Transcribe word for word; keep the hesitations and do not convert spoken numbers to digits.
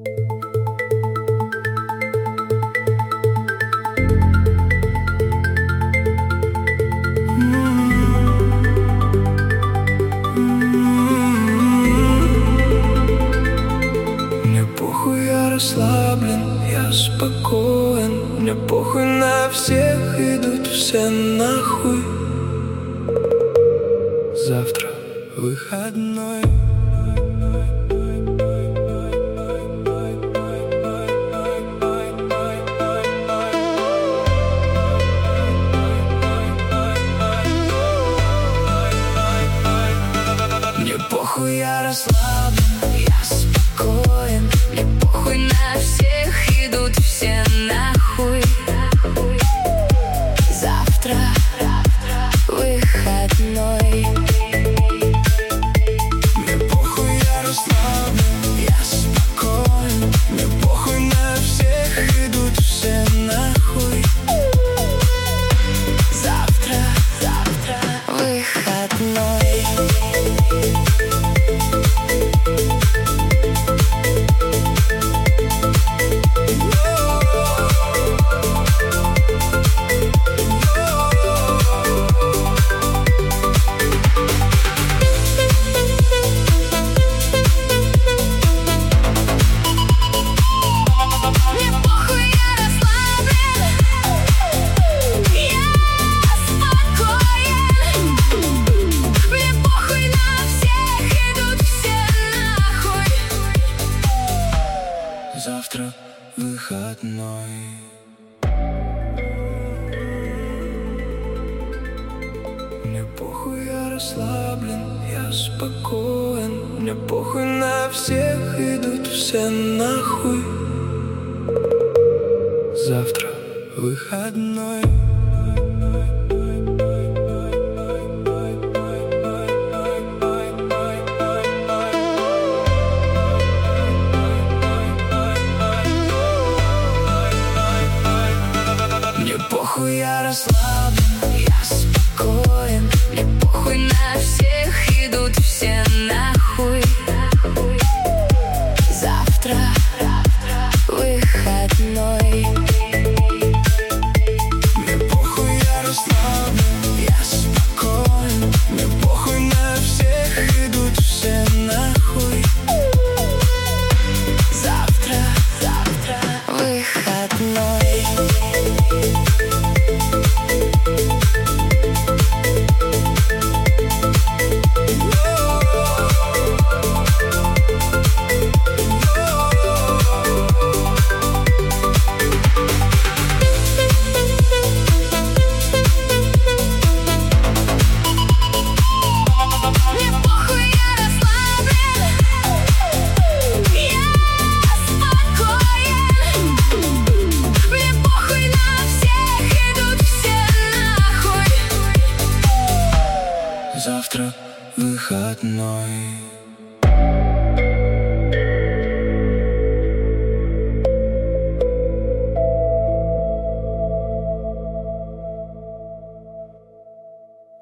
Мне похуй, я расслаблен, я спокоен. Мне похуй на всех, идут все нахуй. Завтра выходной. Мне похуй, я расслаблен, я спокоен. Мне похуй на всех, идут все нахуй. Завтра выходной. Мне похуй, я расслаблен, я спокоен. Мне похуй на всех, идут все нахуй. Завтра, завтра выходной. Завтра выходной. Мне похуй, я расслаблен, я спокоен. Мне похуй на всех, идут все нахуй. Завтра выходной.